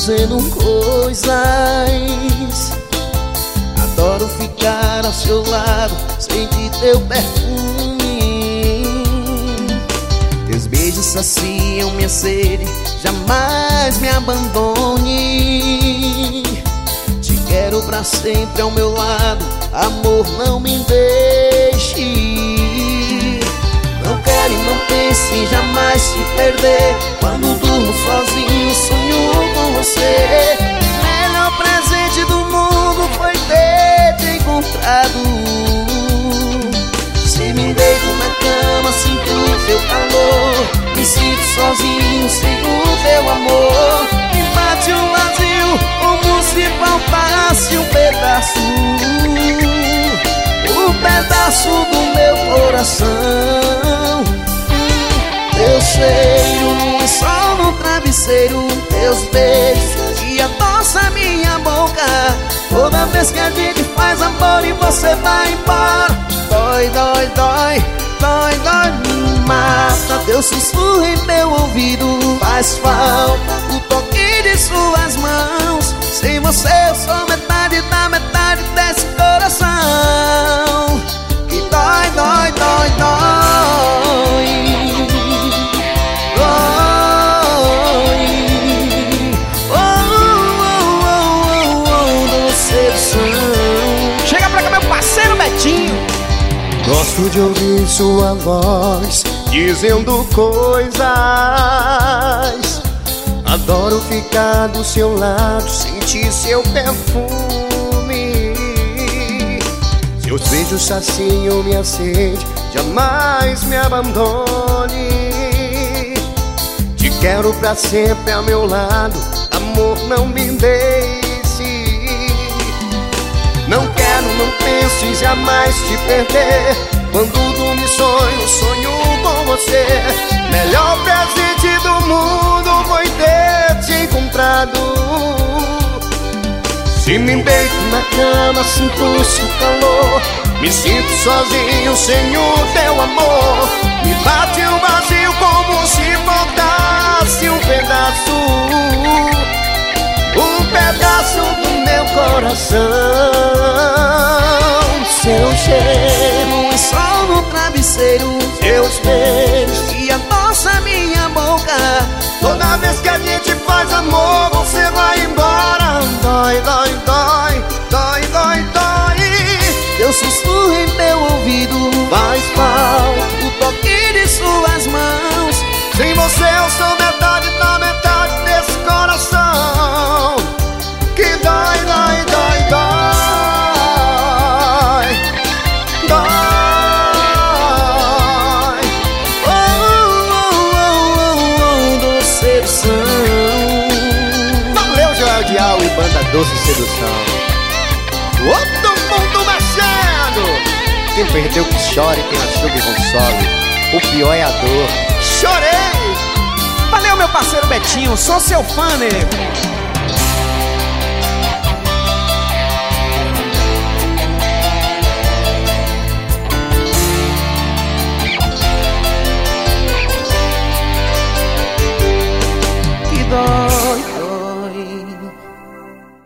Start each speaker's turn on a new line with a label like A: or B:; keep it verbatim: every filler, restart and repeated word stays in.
A: dizendo coisas. Adoro ficar ao seu lado, sentir teu perfume. Teus beijos saciam minha sede, jamais me abandone. Te quero pra sempre ao meu lado, amor, não me deixe. Não quero e não pense em jamais te perder. Quando durmo sozinho, sonho com você. Melhor presente do mundo foi ter te encontrado. Se me deito na cama, sinto o teu calor. Me sinto sozinho sem o teu amor. Me bate um vazio, como se faltasse um pedaço, um pedaço do meu coração. Teu cheiro no sol, no travesseiro, teus beijos que adoça minha boca. Toda vez que a gente faz amor e você vai embora, dói, dói, dói, dói, dói, me mata. Teu sussurro em meu ouvido faz falta, o toque de suas mãos. Sem você eu sou metade da metade desse coração que dói, dói, dói, dói.
B: Chega pra cá, meu parceiro Betinho.
C: Gosto de ouvir sua voz dizendo coisas. Adoro ficar do seu lado, sentir seu perfume. Seus beijos saciam minha sede, jamais me abandone. Te quero pra sempre ao meu lado, amor, não me deixe. Não quero, não penso em jamais te perder. Quando dorme sonho, sonho com você. Melhor presente do mundo foi ter te encontrado. Se me deito na cama, sinto seu calor. Me sinto sozinho sem o teu amor. Me bate um vazio como se faltasse um pedaço, um pedaço do meu coração. Seu cheiro
A: no sol, no travesseiro,
C: teus beijos
A: que adoça minha boca.
C: Toda vez que a gente faz amor, você vai embora. Dói, dói, dói, dói, dói, dói.
A: Teu sussurro em meu ouvido
C: faz falta,
A: o toque de suas mãos.
C: Sem você eu sou metade da metade desse coração que dói, dói, dói, dói.
B: Dial e banda Doce Sedução.
C: Todo mundo mexendo.
B: Quem perdeu que chore, quem achou que console. O pior é a dor.
C: Chorei.
B: Valeu, meu parceiro Betinho, sou seu fã, nego.